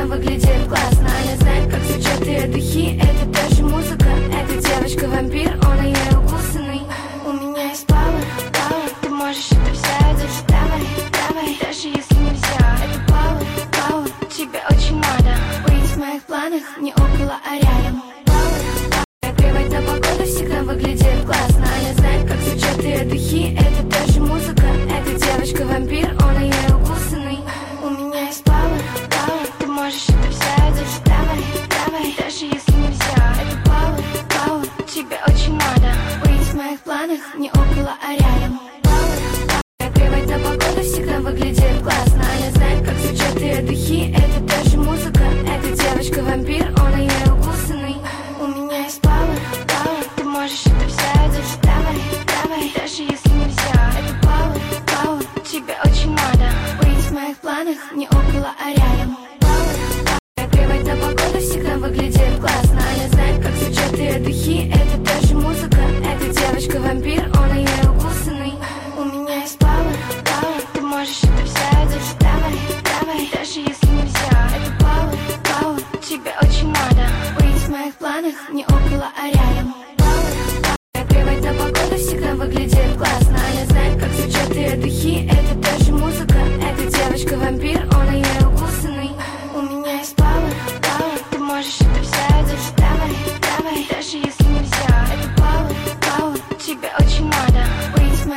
выглядит классно. Она знает, как звучат ее духи, это тоже музыка. Эта девочка-вампир, он ее укусанный. У меня есть power, power, ты можешь это взять, даже давай, давай, даже если нельзя. Это power, power, тебе очень надо быть в моих планах, не около, а рядом. Плевать на погоду, всегда выглядит классно. Она знает, как звучат ее духи, это тоже музыка. Эта девочка-вампир, он ее укусанный. У меня есть power, power, ты можешь это взять, даже давай, давай, даже если нельзя. Это power, power, тебе очень надо быть в моих планах, не около, а рядом. Плевать на погоду, всегда выглядит классно. Она знает, как звучат ее духи, это тоже музыка. Эта девочка-вампир, он ее укусанный. У меня есть power, power, ты можешь это взять, даже давай, давай, даже если нельзя. Это power, power, тебе очень надо быть в моих планах, не около, а рядом. Плевать на погоду, всегда выглядит классно. Она знает, как звучат ее духи, это тоже музыка. Эта девочка-вампир, он ее укусанный. У меня есть power, power, ты можешь это взять, даже давай, давай, даже если нельзя. Это power, power, тебе очень надо быть в моих планах, не около, а рядом. Плевать на погоду, всегда выглядит классно.